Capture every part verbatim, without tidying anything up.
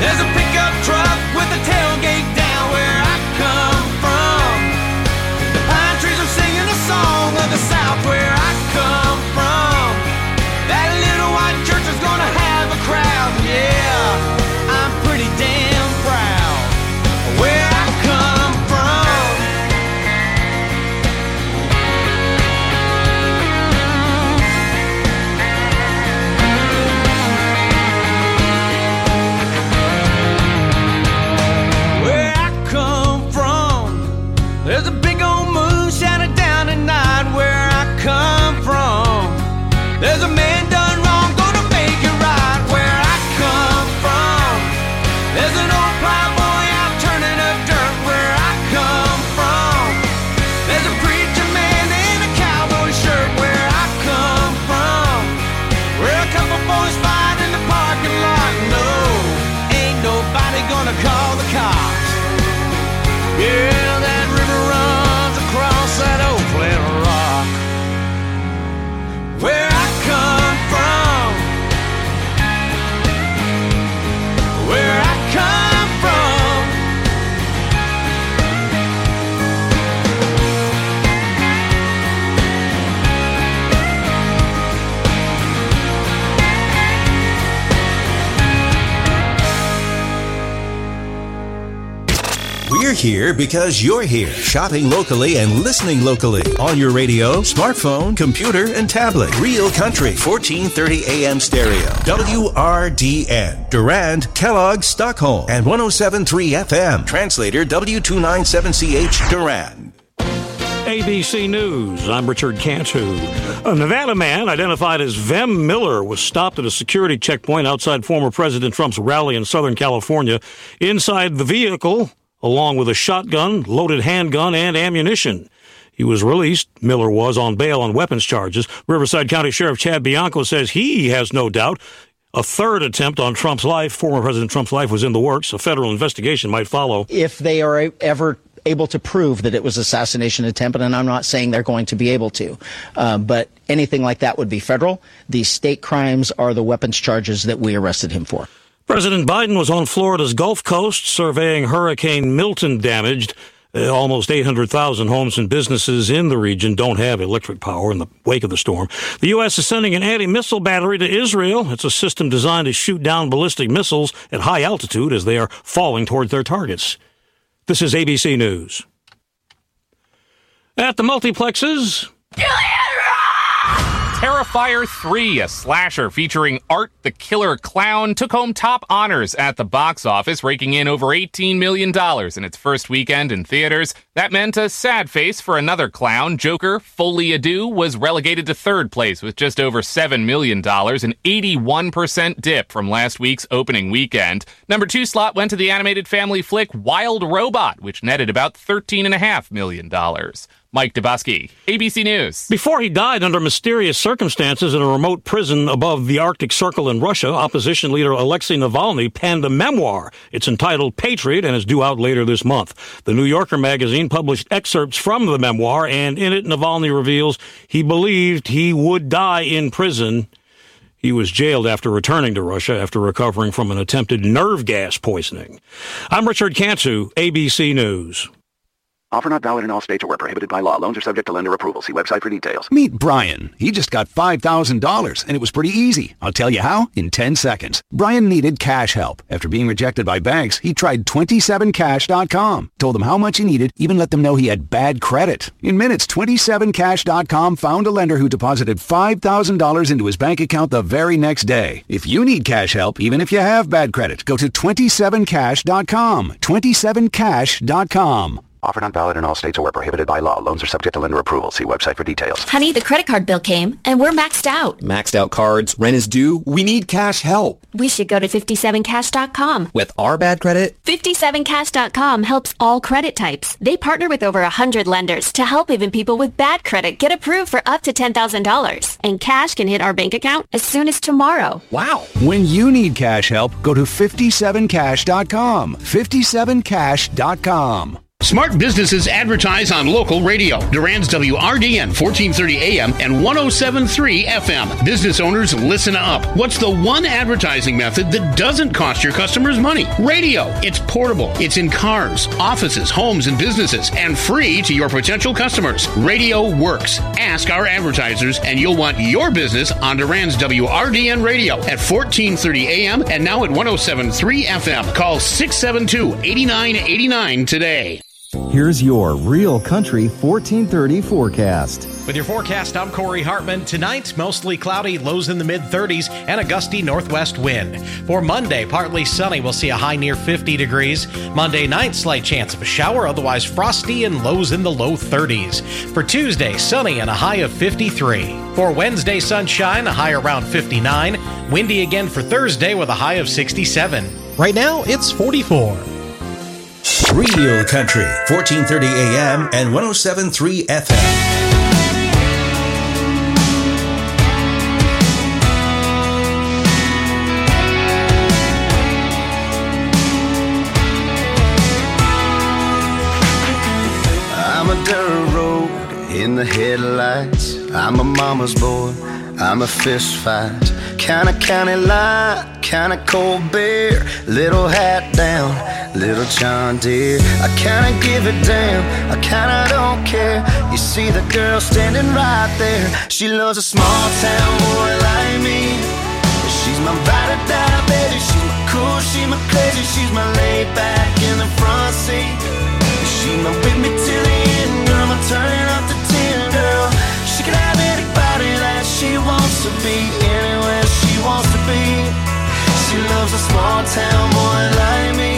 There's a pickup truck with a tailgate down where I come from. The pine trees are singing a song of the South where I come from. That little white church is gonna have a crowd, yeah, I'm pretty damn proud where I come from. Where I come from, there's a big old moon shining down at night where I come from. There's a man done wrong, gonna make it right where I come from. There's an old plowboy out turning up dirt where I come from. There's a preacher man in a cowboy shirt where I come from. Where a couple boys fight in the parking lot. No, ain't nobody gonna call the cops. Yeah, that river runs across that old flat rock. Where I come from, where I come from. We're here because you're here. Shopping locally and listening locally. On your radio, smartphone, computer, and tablet. Real Country, fourteen thirty A M stereo. W R D N. Durand, Kellogg, Stockholm. And one oh seven point three F M. Translator W two ninety-seven C H, Durand. A B C News, I'm Richard Cantu. A Nevada man identified as Vem Miller was stopped at a security checkpoint outside former President Trump's rally in Southern California. Inside the vehicle, along with a shotgun, loaded handgun, and ammunition. He was released, Miller was, on bail on weapons charges. Riverside County Sheriff Chad Bianco says he has no doubt a third attempt on Trump's life, former President Trump's life, was in the works. A federal investigation might follow. If they are ever able to prove that it was assassination attempt, and I'm not saying they're going to be able to, uh, but anything like that would be federal. The state crimes are the weapons charges that we arrested him for. President Biden was on Florida's Gulf Coast surveying Hurricane Milton damaged. Uh, almost eight hundred thousand homes and businesses in the region don't have electric power in the wake of the storm. The U S is sending an anti-missile battery to Israel. It's a system designed to shoot down ballistic missiles at high altitude as they are falling toward their targets. This is A B C News. At the multiplexes... Terrifier three, a slasher featuring Art the Killer Clown, took home top honors at the box office, raking in over eighteen million dollars in its first weekend in theaters. That meant a sad face for another clown. Joker, Folie à Deux, was relegated to third place with just over seven million dollars, an eighty-one percent dip from last week's opening weekend. Number two slot went to the animated family flick Wild Robot, which netted about thirteen point five million dollars. Mike Dubusky, A B C News. Before he died under mysterious circumstances in a remote prison above the Arctic Circle in Russia, opposition leader Alexei Navalny penned a memoir. It's entitled Patriot and is due out later this month. The New Yorker magazine published excerpts from the memoir, and in it, Navalny reveals he believed he would die in prison. He was jailed after returning to Russia after recovering from an attempted nerve gas poisoning. I'm Richard Cantu, A B C News. Offer not valid in all states or where prohibited by law. Loans are subject to lender approval. See website for details. Meet Brian. He just got five thousand dollars, and it was pretty easy. I'll tell you how in ten seconds. Brian needed cash help. After being rejected by banks, he tried twenty-seven cash dot com. Told them how much he needed, even let them know he had bad credit. In minutes, twenty-seven cash dot com found a lender who deposited five thousand dollars into his bank account the very next day. If you need cash help, even if you have bad credit, go to twenty-seven cash dot com. twenty-seven cash dot com. Offer not valid in all states or where prohibited by law. Loans are subject to lender approval. See website for details. Honey, the credit card bill came, and we're maxed out. Maxed out cards, rent is due. We need cash help. We should go to fifty-seven cash dot com. With our bad credit? fifty-seven cash dot com helps all credit types. They partner with over one hundred lenders to help even people with bad credit get approved for up to ten thousand dollars. And cash can hit our bank account as soon as tomorrow. Wow. When you need cash help, go to fifty-seven cash dot com. fifty-seven cash dot com. Smart businesses advertise on local radio. Durand's W R D N fourteen thirty A M and one oh seven point three F M. Business owners, listen up. What's the one advertising method that doesn't cost your customers money? Radio. It's portable. It's in cars, offices, homes, and businesses, and free to your potential customers. Radio works. Ask our advertisers, and you'll want your business on Durand's W R D N radio at fourteen thirty A M and now at one oh seven point three F M. Call six seven two, eight nine eight nine today. Here's your Real Country fourteen thirty forecast. With your forecast, I'm Corey Hartman. Tonight, mostly cloudy, lows in the mid-thirties, and a gusty northwest wind. For Monday, partly sunny. We'll see a high near fifty degrees. Monday night, slight chance of a shower, otherwise frosty and lows in the low thirties. For Tuesday, sunny and a high of fifty-three. For Wednesday, sunshine, a high around fifty-nine. Windy again for Thursday with a high of sixty-seven. Right now, it's forty-four. Real Country, fourteen thirty A M and one oh seven point three F M. I'm a dirt road in the headlights. I'm a mama's boy. I'm a fist fight. Kinda county line, kinda cold beer. Little hat down, little John Deere. I kinda give it damn, I kinda don't care. You see the girl standing right there. She loves a small town boy like me. She's my ride or die, baby. She's my cool, she's my crazy. She's my laid back in the front seat. She's my with me till the end, girl. I'm turning up the ten, girl. She can have anybody that she wants to be, anywhere she wants to be. She loves a small town boy like me.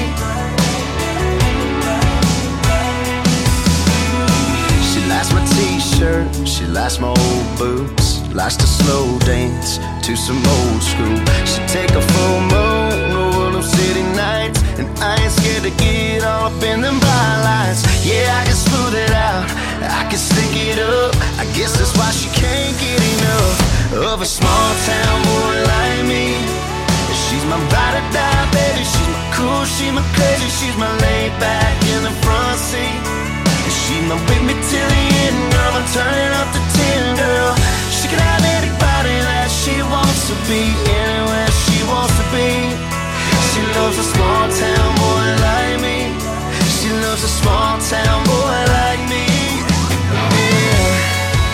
She likes my t-shirt, she likes my old boots, likes to slow dance to some old school. She take a full moon over them city nights, and I ain't scared to get all up in them bright lights. Yeah, I can smooth it out, I can stick it up. I guess that's why she can't get enough of a small town boy like me. She's my ride or die, baby. She's my cool, she's my crazy. She's my laid back in the front seat. She's my with me till the end, girl. I'm turning up the ten, girl. She can have anybody that she wants to be, anywhere she wants to be. She loves a small town boy like me. She loves a small town boy like me. Yeah.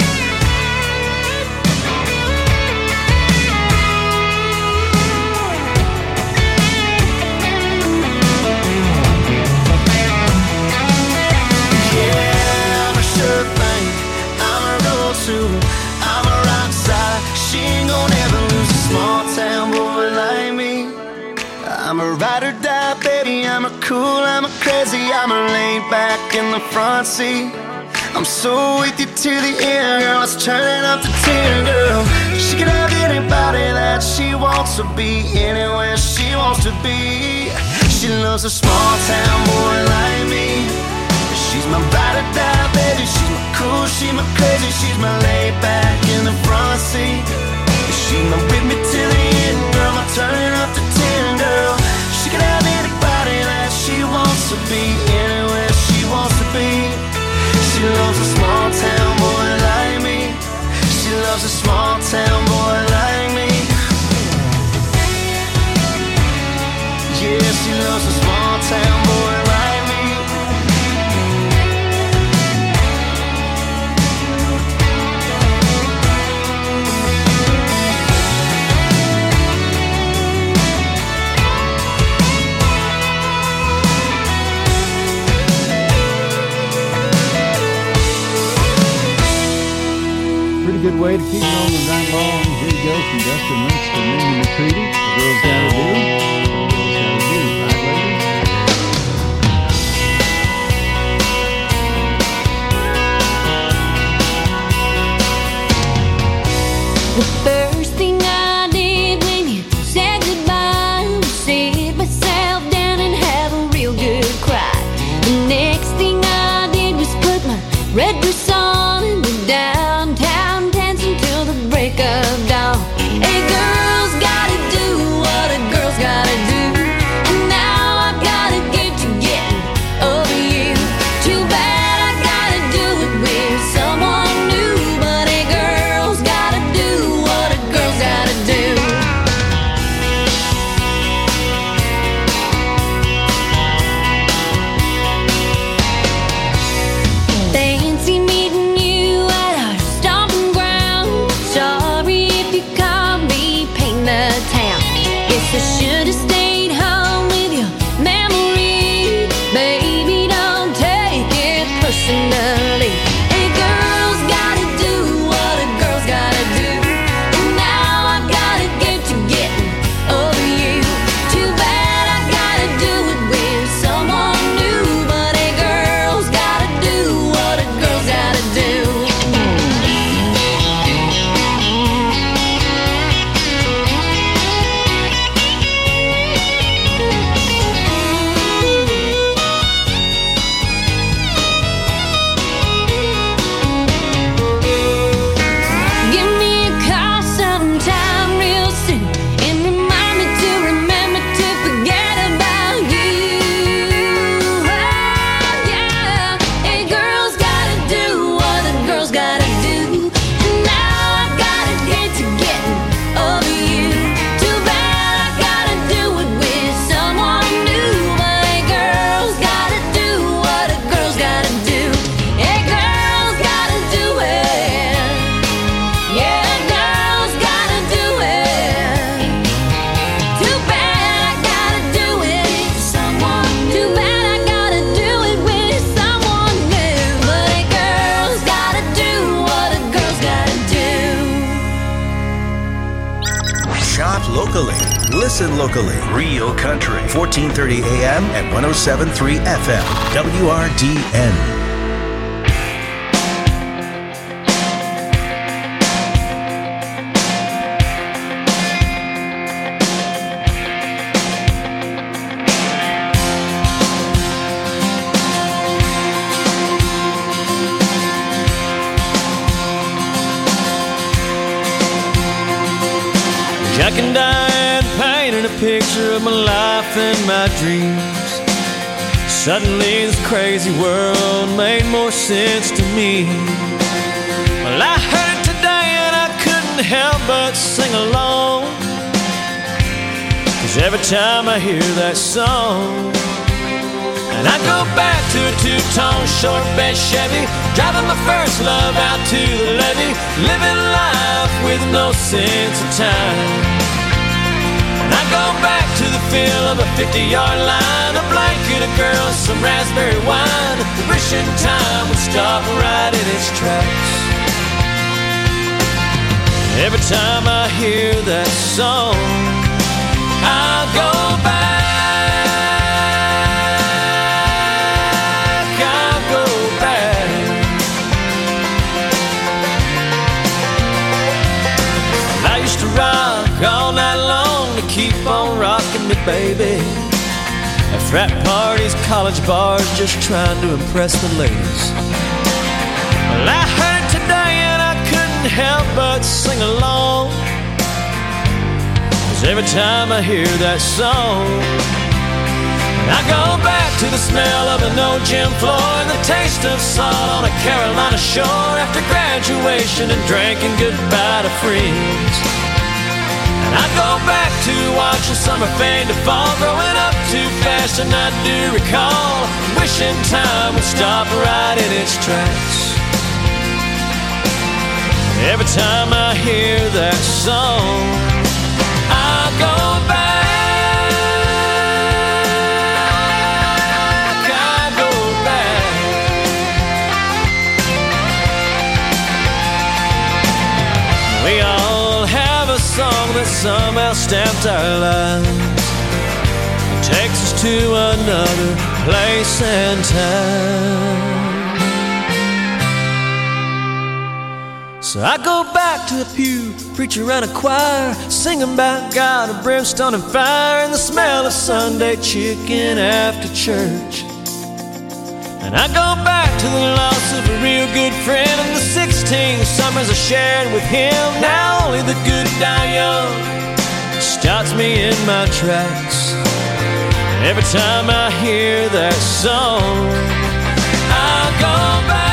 I'm a rock star. She ain't gonna ever lose a small town boy like me. I'm a ride or die, baby. I'm a cool, I'm a crazy. I'm a laid back in the front seat. I'm so with you to the end, girl. It's turning up the ten, girl. She can have anybody that she wants to be, anywhere she wants to be. She loves a small town boy like me. She's my ride or die, baby. She's my cool, she's my crazy. She's my laid back in the front seat. She's my with me till the end, girl. I'm turning up the ten, girl. She can have anybody that she wants to be, anywhere she wants to be. She loves a small town boy like me. She loves a small town boy like me. Yeah, she loves a small town boy like me. Good way to keep it on the night long. Here you go from Dustin Lynch to Mindy McCready. The girls gotta do. The girls gotta do, right, ladies? The first thing I did when you said goodbye was sit myself down and have a real good cry. The next thing I did was put my red dress on and went downtown till the break of dawn. Hey, girls gotta do what a girl's gotta do. Listen locally. Real Country. fourteen thirty A M and one oh seven point three F M. W R D N. Jack and Diane painted a picture of my life and my dreams. Suddenly this crazy world made more sense to me. Well, I heard it today and I couldn't help but sing along, 'cause every time I hear that song, and I go back to a two-tone short bed Chevy, driving my first love out to the levee, living life with no sense of time. And I go back to the feel of a fifty-yard line, a blanket, a girl, some raspberry wine, wishing time would stop right in its tracks. Every time I hear that song, I'll go back. Rock all night long to keep on rocking me, baby. At frat parties, college bars, just trying to impress the ladies. Well, I heard it today and I couldn't help but sing along, 'cause every time I hear that song, I go back to the smell of an old gym floor and the taste of salt on a Carolina shore after graduation and drinking goodbye to friends. And I go back to watching summer fade to fall, growing up too fast, and I do recall wishing time would stop right in its tracks. Every time I hear that song, I go back, I go back. We all have a song that somehow stamped our lives, it takes us to another place and time. So I go back to the pew, preacher and a choir, singing about God and brimstone and fire, and the smell of Sunday chicken after church. And I go back to the loss of a real good friend and the sixteen summers I shared with him. Now only the good die young stops me in my tracks. Every time I hear that song, I go back.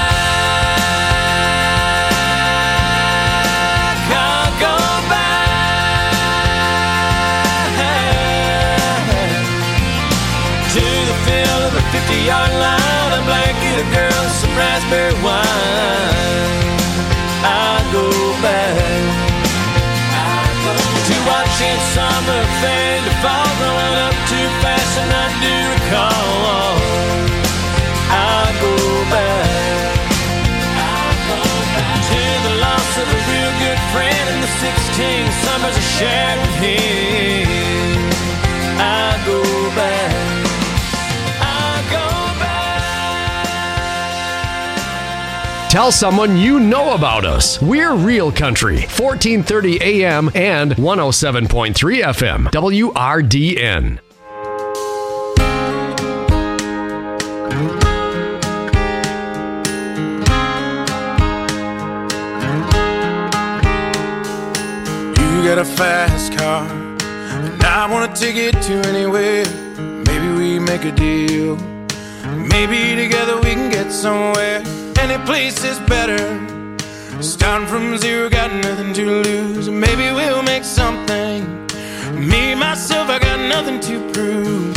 fifty-yard line, a blanket, a girl, some raspberry wine. I go back, I go to watching summer fade to fall, growing up too fast, and I do recall. I go back, I go back to the loss of a real good friend and the sixteen summers I shared with him. I go back. Tell someone you know about us. We're Real Country, fourteen thirty A M and one oh seven point three F M, W R D N. You got a fast car, and I want to take it to anywhere. Maybe we make a deal. Maybe together we can get somewhere. Any place is better. Starting from zero, got nothing to lose. Maybe we'll make something. Me, myself, I got nothing to prove.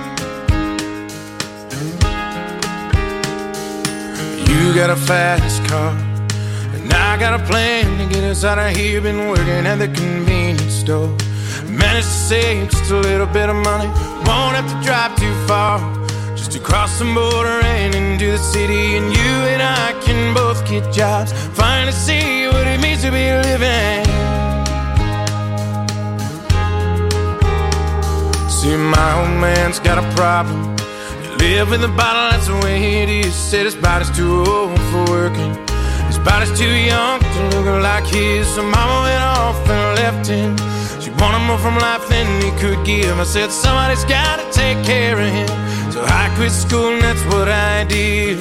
You got a fast car, and I got a plan to get us out of here. Been working at the convenience store. Managed to save just a little bit of money. Won't have to drive too far, just to cross the border and into the city. And you and I can both get jobs, finally see what it means to be living. See, my old man's got a problem. He live with a bottle, that's the way it is. Said his body's too old for working. His body's too young to look like his. So mama went off and left him. She wanted more from life than he could give. I said, somebody's gotta take care of him. So I quit school and that's what I did.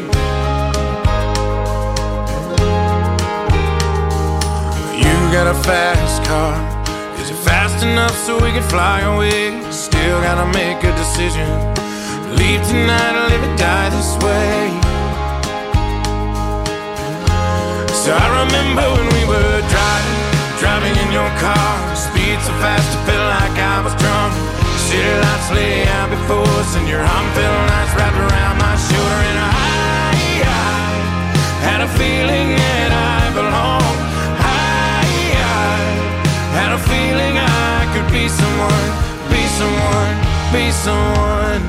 You got a fast car. Is it fast enough so we can fly away? Still gotta make a decision. Leave tonight or live or die this way. So I remember when we were driving, driving in your car. Speed so fast it felt like I was drunk. City lights lay out before us, and your arm felt nice wrapped around my shoulder. And I, I had a feeling that I belonged. I, I had a feeling I could be someone, be someone, be someone.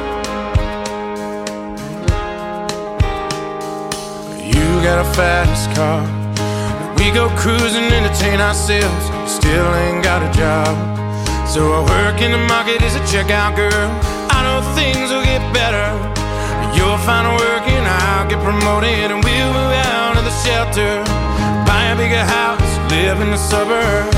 You got a fast car. We go cruising, entertain ourselves. Still ain't got a job. So I work in the market as a checkout girl. I know things will get better. You'll find work and I'll get promoted, and we'll move out of the shelter, buy a bigger house, live in the suburbs.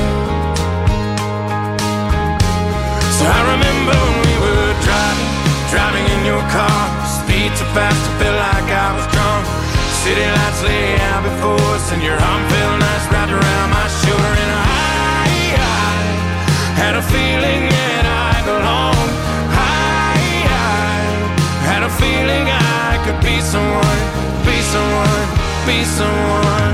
So I remember when we were driving, driving in your car. Speed so fast it felt like I was drunk. City lights lay out before us, and your arm felt nice wrapped around my shoulder. And I, I had a feeling that I belonged. I, I had a feeling I could be someone, be someone, be someone.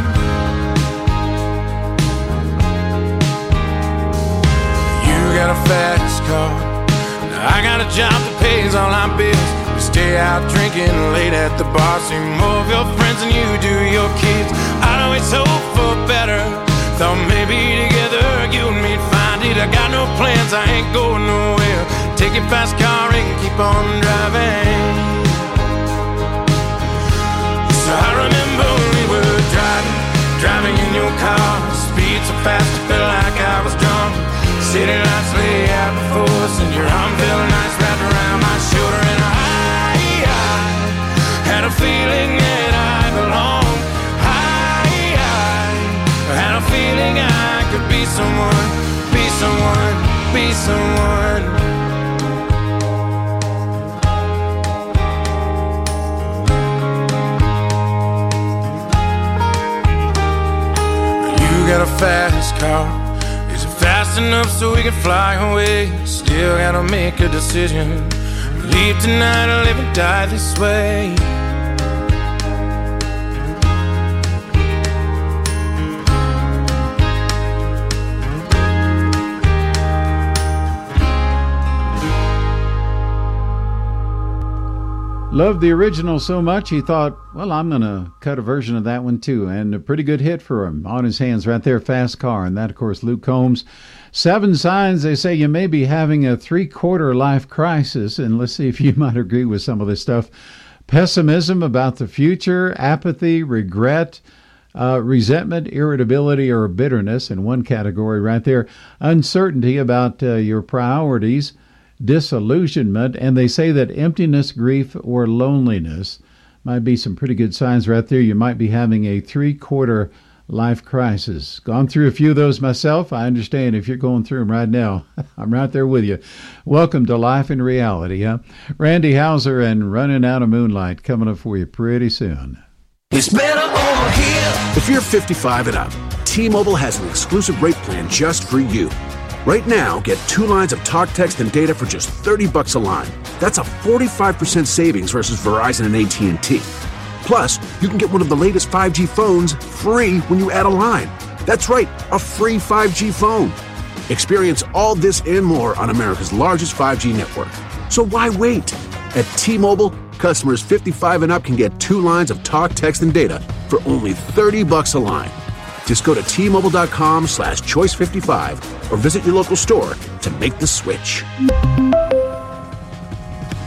You got a fast car. Now I got a job that pays all our bills. We stay out drinking late at the bar. See more of your friends than you do your kids. I'd always hope for better. Thought maybe together you and me'd find it. I got no plans, I ain't going nowhere. Take your fast car and keep on driving. So I remember when we were driving, driving in your car. Speed so fast it felt like I was drunk. City lights lay out before us, and your arm felt nice wrapped around my shoulder. And I had a feeling that I belonged. I, I had a feeling I could be someone, be someone, be someone. You got a fast car. Is it fast enough so we can fly away? Still gotta make a decision. Leave tonight or live and die this way. Loved the original so much, he thought, well, I'm going to cut a version of that one too. And a pretty good hit for him. On his hands right there, Fast Car. And that, of course, Luke Combs. Seven signs they say you may be having a three-quarter life crisis. And let's see if you might agree with some of this stuff. Pessimism about the future, apathy, regret, uh, resentment, irritability, or bitterness in one category right there. Uncertainty about uh, your priorities. Disillusionment, and they say that emptiness, grief, or loneliness might be some pretty good signs right there. You might be having a three-quarter life crisis. Gone through a few of those myself. I understand if you're going through them right now. I'm right there with you. Welcome to Life in Reality, huh? Randy Houser and Running Out of Moonlight coming up for you pretty soon. It's better over here. If you're fifty-five and up, T-Mobile has an exclusive rate plan just for you. Right now, get two lines of talk, text, and data for just thirty bucks a line. That's a forty-five percent savings versus Verizon and A T and T. Plus, you can get one of the latest five G phones free when you add a line. That's right, a free five G phone. Experience all this and more on America's largest five G network. So why wait? At T-Mobile, customers fifty-five and up can get two lines of talk, text, and data for only thirty bucks a line. Just go to T-Mobile.com slash choice 55 or visit your local store to make the switch.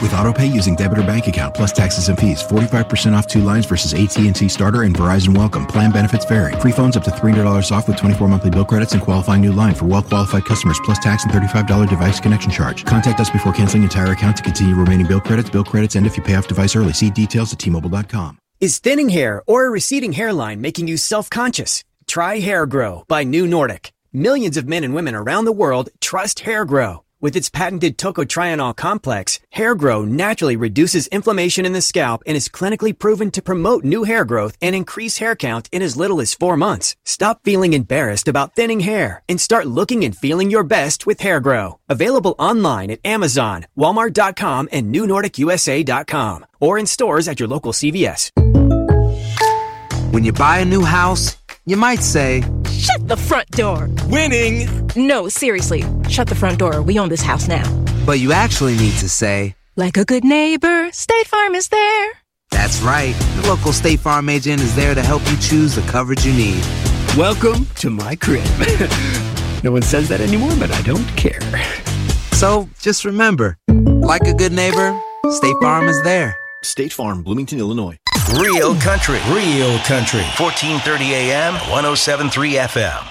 With AutoPay using debit or bank account plus taxes and fees. forty-five percent off two lines versus A T and T Starter and Verizon Welcome. Plan benefits vary. Free phones up to three hundred dollars off with twenty-four monthly bill credits and qualifying new line for well-qualified customers plus tax and thirty-five dollars device connection charge. Contact us before canceling entire account to continue remaining bill credits. Bill credits end if you pay off device early. See details at T Mobile dot com. Is thinning hair or a receding hairline making you self-conscious? Try Hair Grow by New Nordic. Millions of men and women around the world trust Hair Grow. With its patented tocotrienol complex, Hair Grow naturally reduces inflammation in the scalp and is clinically proven to promote new hair growth and increase hair count in as little as four months. Stop feeling embarrassed about thinning hair and start looking and feeling your best with Hair Grow. Available online at Amazon, Walmart dot com, and New Nordic U S A dot com, or in stores at your local C V S. When you buy a new house, you might say, "Shut the front door." Winning! No, seriously. Shut the front door. We own this house now. But you actually need to say, "Like a good neighbor, State Farm is there." That's right. The local State Farm agent is there to help you choose the coverage you need. Welcome to my crib. No one says that anymore, but I don't care. So just remember, like a good neighbor, State Farm is there. State Farm, Bloomington, Illinois. Real country, real country. fourteen thirty A M, one oh seven point three F M.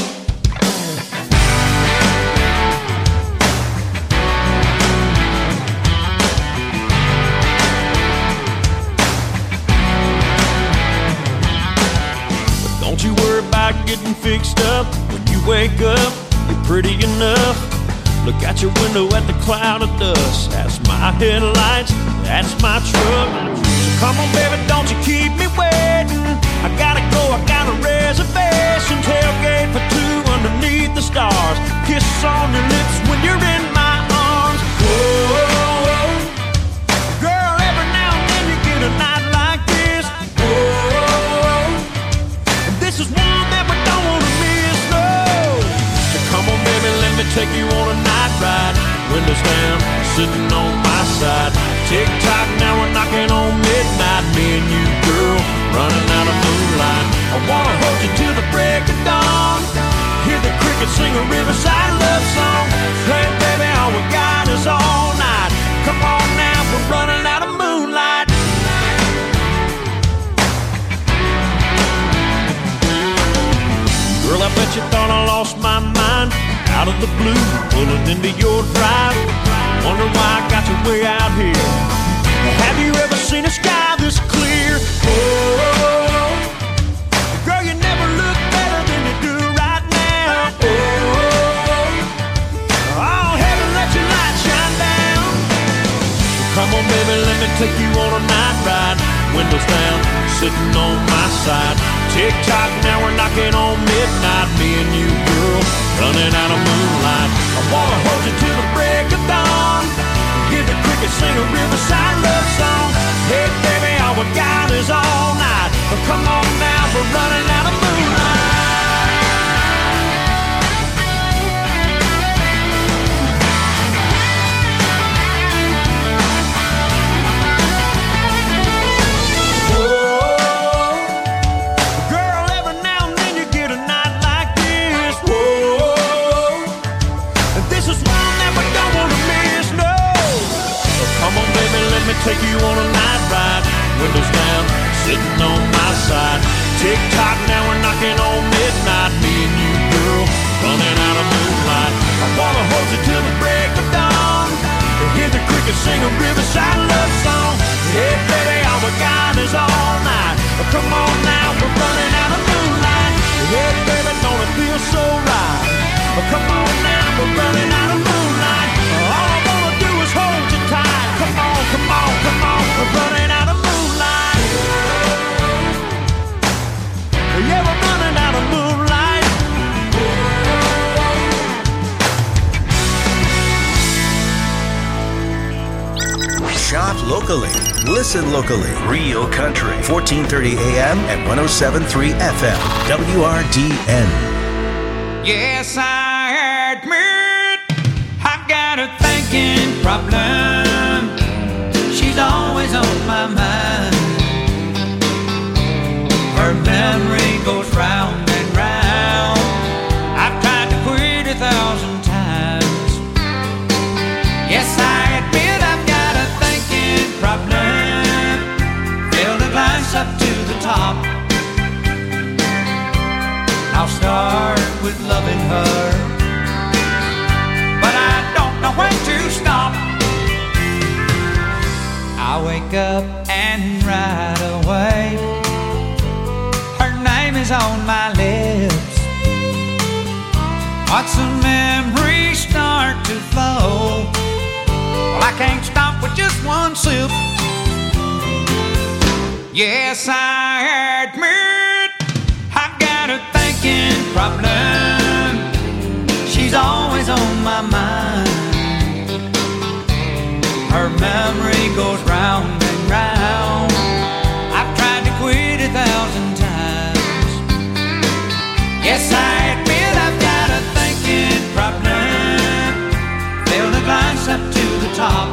Don't you worry about getting fixed up. When you wake up, you're pretty enough. Look out your window at the cloud of dust. That's my headlights, that's my truck. So come on, baby, don't you keep me waiting. I gotta go, I got a reservation. Tailgate for two underneath the stars. Kisses on your lips when you're in my arms. Whoa, girl, every now and then you get a night like this. Whoa, this is one that we don't wanna miss, no. So come on, baby, let me take you on a night ride. Windows down, sitting on my side. Tick-tock, now we're knocking on midnight. Me and you, girl, running out of moonlight. I wanna hold you till the break of dawn. Hear the crickets sing a riverside love song. Hey, baby, all we got is all night. Come on now, we're running out of moonlight. Girl, I bet you thought I lost my mind. Out of the blue, pulling into your drive. Wonder why I got you way out here. Have you ever seen a sky this clear? Oh, girl, you never look better than you do right now. Oh, oh, heaven, let your light shine down. Come on, baby, let me take you on a night ride. Windows down, sitting on my side. Tick-tock, now we're knocking on midnight. Me and you, girl, running out of moonlight. I wanna hold you till the break of dawn. Hear the crickets sing a riverside love song. Hey, baby, all we got is all night. Oh, come on now, we're running out of moonlight. Take you on a night ride, windows down, sitting on my side. Tick-tock, now we're knocking on midnight. Me and you, girl, running out of moonlight. I wanna hold you till the break of dawn. Hear the crickets sing a riverside love song. Hey, baby, all we got is all night. Come on now, we're running out of moonlight. Hey, baby, don't it feel so right? Come on now, we're running out of moonlight. All I wanna do is hold you tight. Come on, come on, come on, we're running out of moonlight. Yeah, we're running out of moonlight. Shop locally. Listen locally. Real country. fourteen thirty A M and one oh seven point three F M. W R D N. Yes, I admit I've got a thinking problem. She's always on my mind. Her memory goes round and round. I've tried to quit a thousand times. Yes, I admit I've got a wake up and right away her name is on my lips. Watch the memories start to flow. Well, I can't stop with just one sip. Yes, I admit I got a thinking problem. She's always on my mind. Her memory goes round and round. I've tried to quit a thousand times. Yes, I admit I've got a thinking problem. Fill the glass up to the top.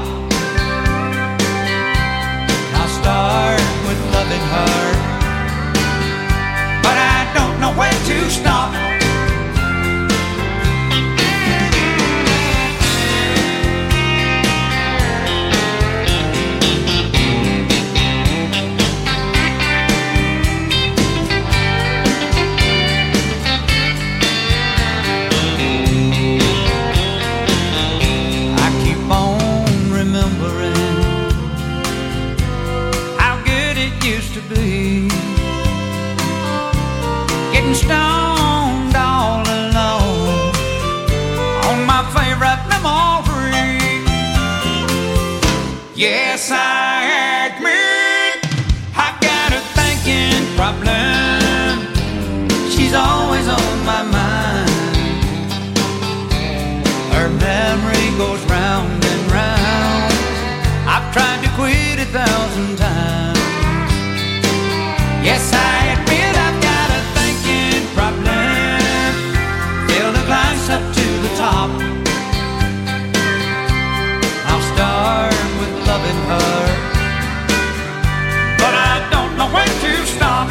I'll start with loving her, but I don't know when to stop. Stoned all alone on my favorite memory. Yes, I admit I got a thinking problem. She's always on my mind. Her memory goes round and round. I've tried to quit a thousand times. Yes, I admit I've got a problem. Fill the glass up to the top. I'll start with loving her, but I don't know when to stop.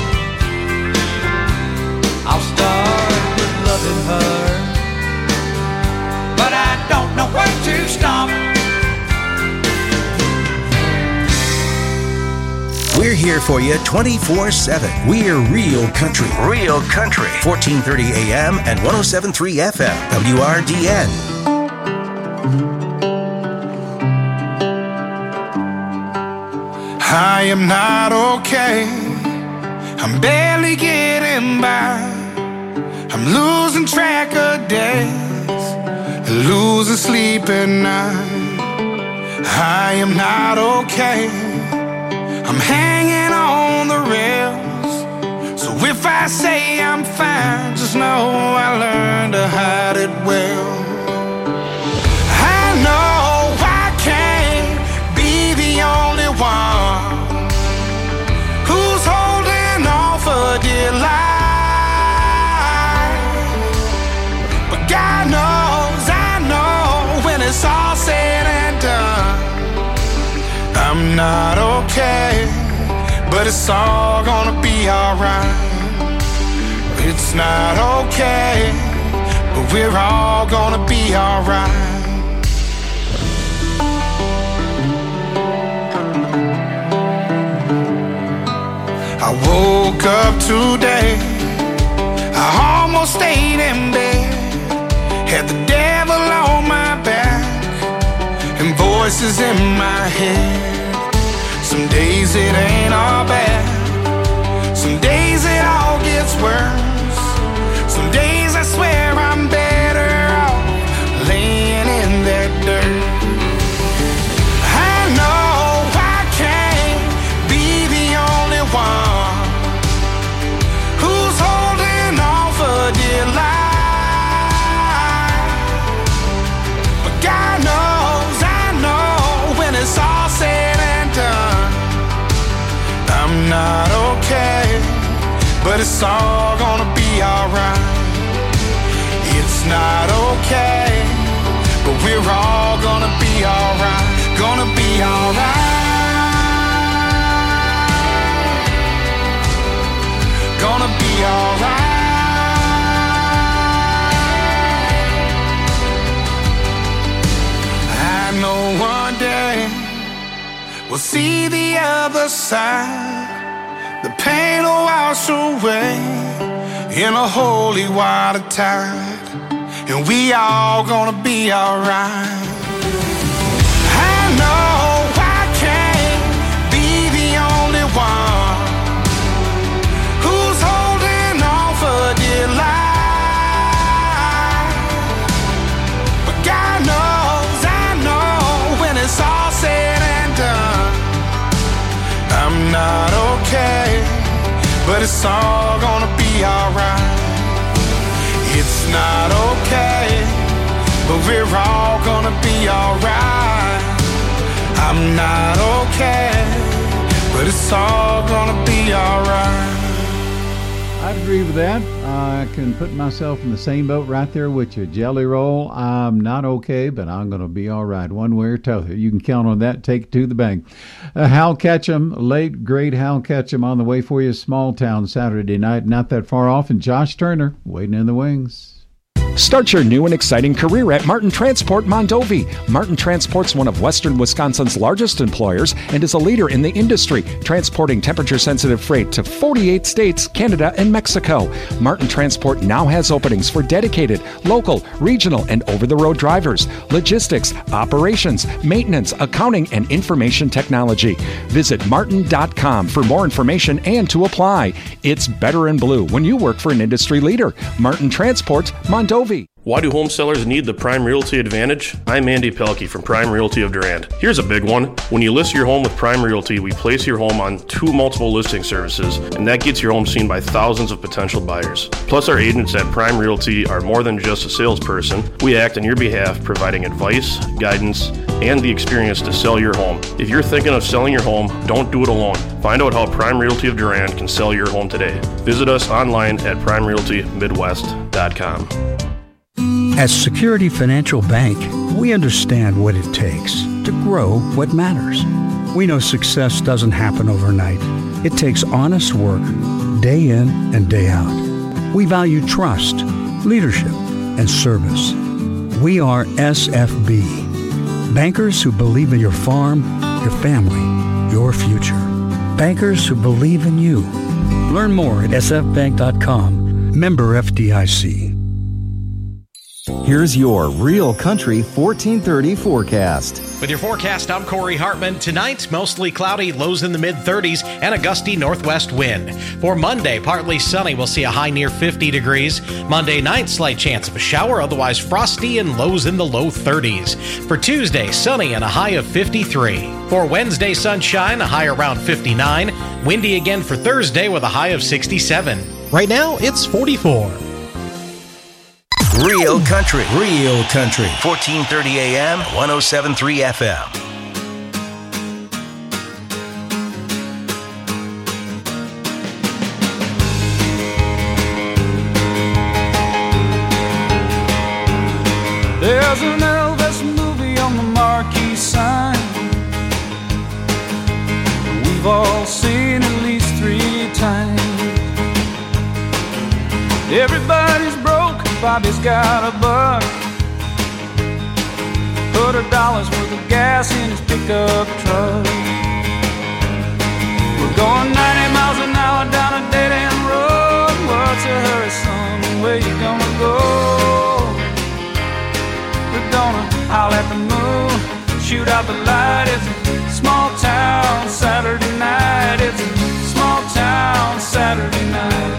I'll start with loving her, but I don't know when to stop. We're here for you twenty-four seven. We're Real Country. Real Country. fourteen thirty A M and one oh seven point three F M. W R D N. I am not okay. I'm barely getting by. I'm losing track of days, losing sleep at night. I am not okay. I'm hanging on the rails. So if I say I'm fine, just know I learned to hide it well. I know I can't be the only one who's holding on for dear life. But God knows, I know when it's all said and done, I'm not okay, but it's all gonna be alright. It's not okay, but we're all gonna be alright. I woke up today, I almost stayed in bed, had the devil on my back and voices in my head. Some days it ain't all bad, some days it all gets worse. Some days I swear I'm better off laying in that dirt. I know I can't be the only one who's holding on for dear life. But God knows, I know when it's all said and done, I'm not okay, but it's all gonna be alright. It's not okay, but we're all gonna be alright. Gonna be alright. Gonna be alright. I know one day we'll see the other side. The pain will wash away in a holy water tide, and we all gonna be alright. I know I can't but it's all gonna be alright. It's not okay, but we're all gonna be alright. I'm not okay, but it's all gonna be alright. I'd agree with that. I can put myself in the same boat right there with you. Jelly Roll, I'm not okay, but I'm going to be all right one way or t'other. You can count on that. Take it to the bank. Uh, Hal Ketchum, late, great Hal Ketchum on the way for you. Small Town Saturday night, not that far off. And Josh Turner waiting in the wings. Start your new and exciting career at Martin Transport Mondovi. Martin Transport's one of Western Wisconsin's largest employers and is a leader in the industry, transporting temperature-sensitive freight to forty-eight states, Canada, and Mexico. Martin Transport now has openings for dedicated, local, regional, and over-the-road drivers, logistics, operations, maintenance, accounting, and information technology. Visit martin dot com for more information and to apply. It's better in blue when you work for an industry leader. Martin Transport Mondovi. Why do home sellers need the Prime Realty Advantage? I'm Andy Pelkey from Prime Realty of Durand. Here's a big one. When you list your home with Prime Realty, we place your home on two multiple listing services, and that gets your home seen by thousands of potential buyers. Plus, our agents at Prime Realty are more than just a salesperson. We act on your behalf, providing advice, guidance, and the experience to sell your home. If you're thinking of selling your home, don't do it alone. Find out how Prime Realty of Durand can sell your home today. Visit us online at prime realty midwest dot com. At Security Financial Bank, we understand what it takes to grow what matters. We know success doesn't happen overnight. It takes honest work, day in and day out. We value trust, leadership, and service. We are S F B, bankers who believe in your farm, your family, your future. Bankers who believe in you. Learn more at s f bank dot com. Member F D I C. Here's your Real Country fourteen thirty forecast. With your forecast, I'm Corey Hartman. Tonight, mostly cloudy, lows in the mid-thirties, and a gusty northwest wind. For Monday, partly sunny. We'll see a high near fifty degrees. Monday night, slight chance of a shower, otherwise frosty and lows in the low thirties. For Tuesday, sunny and a high of fifty-three. For Wednesday, sunshine, a high around fifty-nine. Windy again for Thursday with a high of sixty-seven. Right now, it's forty-four. Real Country, Real Country, fourteen thirty A M, one oh seven point three F M. There's an Elvis movie on the marquee sign. We've all seen at least three times. Everybody's broke, Bobby's got a buck. Put a dollar's worth of gas in his pickup truck. We're going ninety miles an hour down a dead-end road. What's your hurry, son? Where you gonna go? We're gonna howl at the moon, shoot out the light. It's a small town Saturday night. It's a small town Saturday night.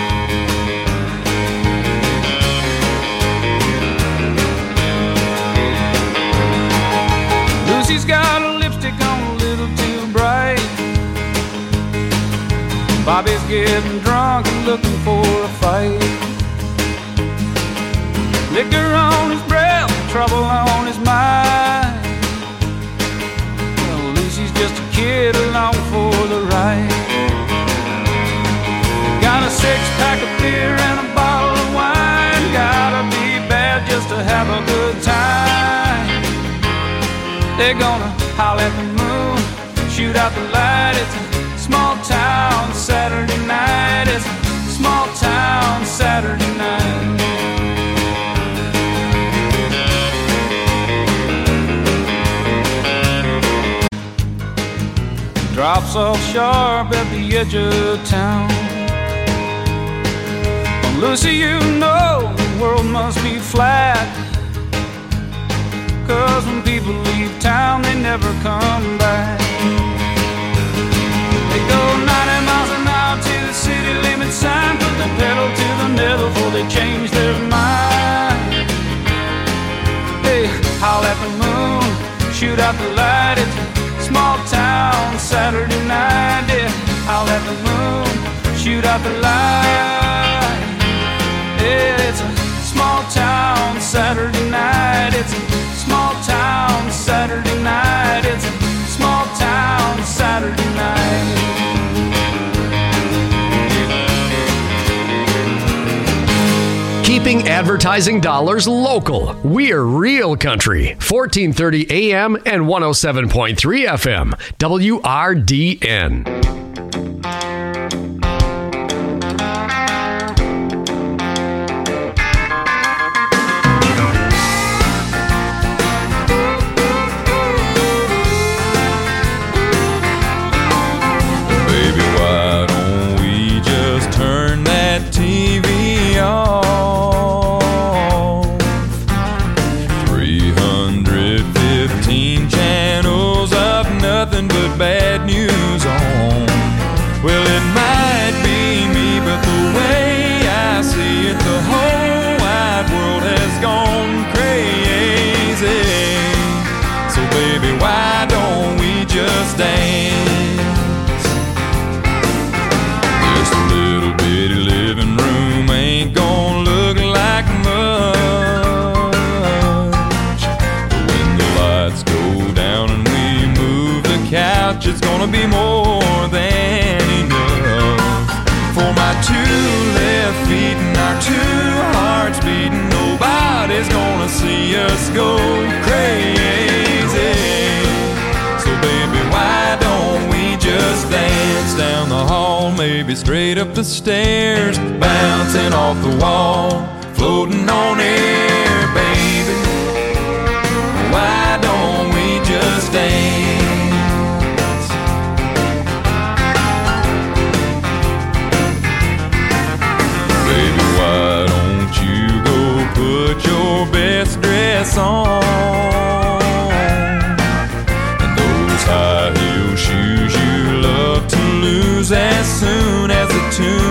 Lucy's got a lipstick on a little too bright. Bobby's getting drunk and looking for a fight. Liquor on his breath, trouble on his mind. Well, Lucy's just a kid along for the ride. Got a six-pack of beer and a bottle of wine. Gotta be bad just to have a good time. They're gonna howl at the moon, shoot out the light. It's a small town Saturday night. It's a small town Saturday night. Drops off sharp at the edge of town. Well, Lucy, you know the world must be flat. 'Cause when people leave town, they never come back. They go ninety miles an hour to the city limit sign. Put the pedal to the metal before they change their mind. They howl at the moon, shoot out the light. It's a small town Saturday night. Yeah, howl at the moon, shoot out the light. It's a small town Saturday night. It's a small town Saturday night. It's a small town Saturday night. Keeping advertising dollars local. We're Real Country. fourteen thirty A M and one oh seven point three F M. W R D N. T V off. three hundred fifteen channels of nothing but bad news on. Well, it might be me, but the way I see it, the whole wide world has gone crazy. So baby, why don't we just dance? Just a little bitty living room ain't gonna look like much. But when the lights go down and we move the couch, it's gonna be more than enough. For my two left feet and our two hearts beating, nobody's gonna see us go crazy. So baby, why don't we just dance down the hall, maybe straight up the stairs, bouncing off the wall, floating on air, baby. Why don't we just dance? Baby, why don't you go put your best dress on, and those high heel shoes you love to lose as soon as the tune